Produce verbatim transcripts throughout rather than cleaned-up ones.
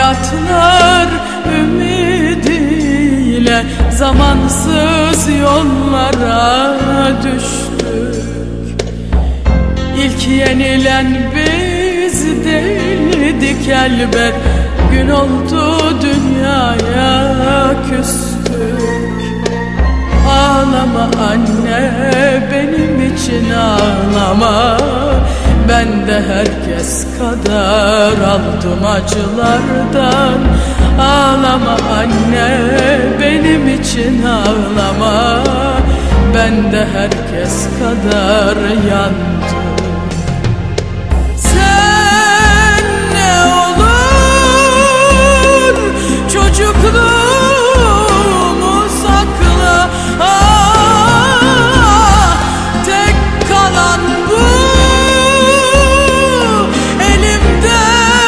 Hayatlar ümidiyle zamansız yollara düştük. İlk yenilen biz değildik elbet, gün oldu dünyaya küstük. Ağlama anne, benim için ağlama, ben de herkes kadar aldım acılardan. Ağlama anne, benim için ağlama, ben de herkes kadar yandım. Sen ne olur çocukluğumu sakla, ah, tek kalan bu elimde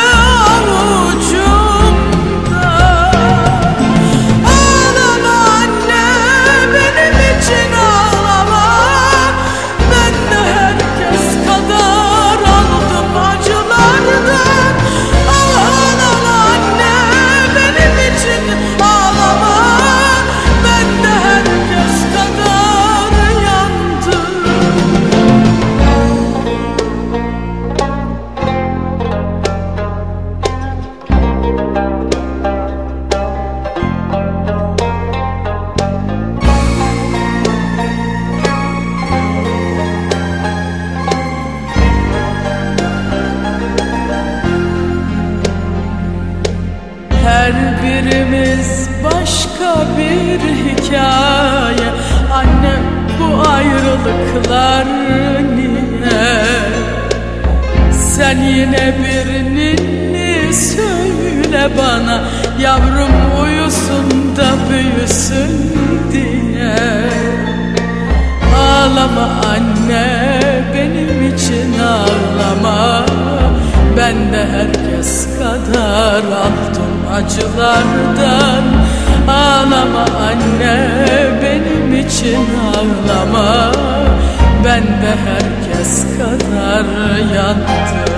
avucumda. Ağlama anne, benim için ağlama, ben de herkes kadar aldım acılardan. Ağlama anne, benim için ağlama, ben de herkes kadar yandım. Her birimiz başka bir hikaye. Annem, bu ayrılıklar niye? Sen yine bir ninni söyle bana, yavrum uyusun da büyüsün diye. Ağlama anne, benim için ağlama, ben de herkes kadar aldım acılardan. Ağlama anne, benim için ağlama, ben de herkes kadar yandım.